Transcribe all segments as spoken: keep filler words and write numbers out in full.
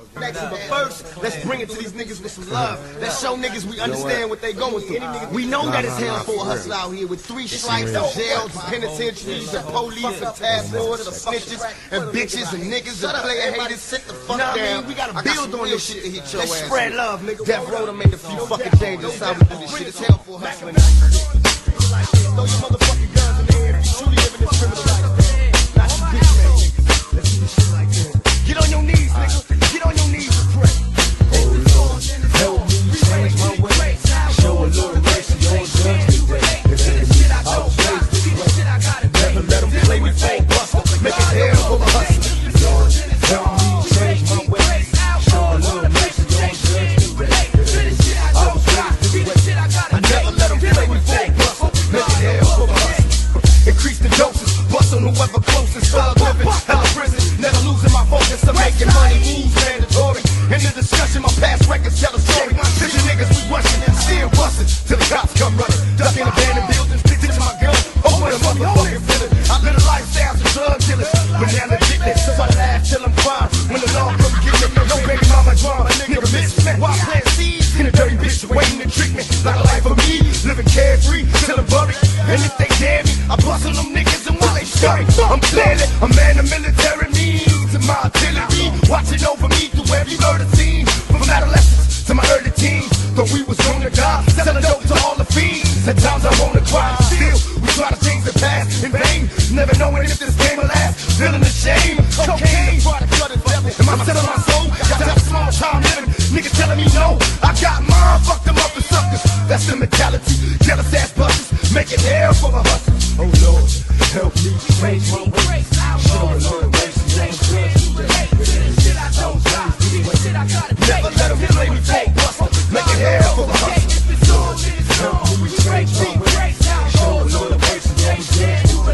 Next, but first, let's bring it to these niggas with some love. Let's show niggas we understand what they going through. We know that it's hell for a hustle out here with three stripes of jails, penitentiaries, and police, and task force, and snitches, and bitches, and niggas, and player haters. Sit the fuck down. I mean, we gotta build on this shit to hit your ass. Let's spread love, nigga. Death Row done made a few fucking changes. That's how we do this shit. It's hell for a hustler. Throw your motherfucking guns in the air if you truly live in this criminal life. Not you bitch man niggas. Let's do this shit like this. Get on your knees, nigga. Get on your knees and pray. Oh Lord, help me change my way. Show a little mercy, don't judge me. If enemies outplace the way, never let them play me for a buster. Make it hell for a hustler. Lord, help me change my way. Show a little mercy, don't judge me. If enemies outplace the way, I never let them play me for a buster. Make it hell for a hustler. Increase the doses, bust on whoever closest. Thug living, hella prison, never losing my focus. I'm making money moves mandatory. In the discussion, my past records tell a story. Fifty niggas we rushing and still busting till the cops come running. Ducking abandoned buildings, stick to my gun. Open a motherfucking feeling. I live a lifestyle of drug dealers, but now legitness. So I laugh till I'm fine. When the law come get me, no baby mama drama, nigga miss me. Why plant seeds in a dirty bitch waiting to trick me? Like a life of me, living carefree till I'm buried. And if they dare me, I bust on them niggas and while they scurry. I'm clearly a man of military means and my artillery watching over me through every murder scene. From adolescence to my early teens, thought we was gonna die, selling dope to all the fiends. At times I wanna cry, still we try to change the past in vain, never knowing if this game will last. Feeling the shame, cocaine, try to cut it devil. Am I selling my soul? Got that small time living, niggas telling me no. I got mine, fuck them up and suckers. That's the mentality, jealous ass busters, make it hell for a hustle. Oh Lord, help me change my way. Show a little mercy, don't judge me. Never let them play me for a buster. Make it hell for a hustle. Help me change my way. Show a little mercy, don't judge me.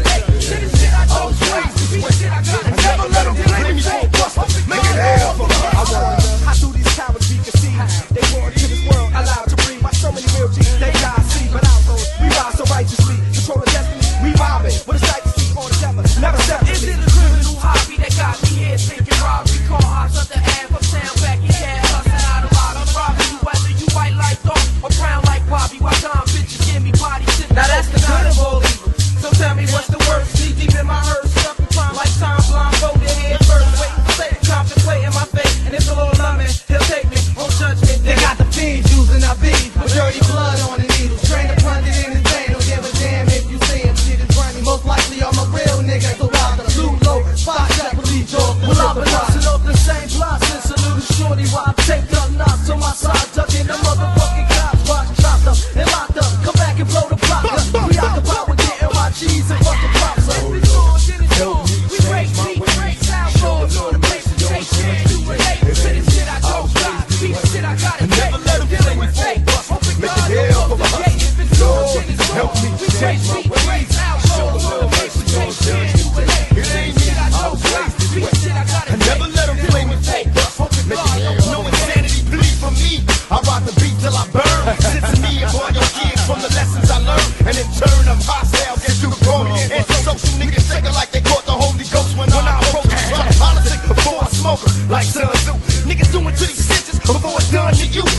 Never let them play me for a buster. Make it hell for a hustle. How do these cowards be conceived? They born to this world, allowed to breathe. By so many real G's, they die, see, but outlaws, we rise so righteously. Control the destiny, we mobbing. What a sight to see on the devil, never separate. Is it a criminal hobby that got me here thinking robbery? Call house up the half of town, back in cash, hustling out a lot. I'm robbing you whether you white like dog or brown like Bobby. Why time bitches give me body shit? Now that's the good of all evil. So tell me what's the worst? Knee deep in my hurt, stuck in crime like time blindfolded head first. Wait, say, contemplating my fate, and if the Lord love me, he'll take me on judgment. They got the fiends using our beef with dirty blood on the needles. Train to plunge it in his vein, don't give a damn if you say him shit is running. Most likely I'm a real nigga, so rob the loot low, spot that police dog. Well, I've been busting up the same blocks since a little shorty while I take the knocks on my side, ducking the motherfucking cops. Watch chopped up and locked up, come back and blow the block up. Preoccupied with getting my cheese and fucking props up. Help me change my way. Show a little mercy, don't judge me. If enemies outplace the way, Never let them play me for a buster. Make it hell for a hustle. Lord, help me change my way. Show a little mercy, don't judge me. It ain't me, outplace the way. Never let them play me for a buster. Make it hell. No insanity, please from me. I rock the beat till I burn. Sit to me and boy your kids from the lessons I learned. And in turn I'm hostile, get through the phony. Anti-social niggas shaking like they caught the Holy Ghost when I approach them. Try to politics before I smoke 'em like Sun Tzu. Niggas doing to these stitches before it's done to you.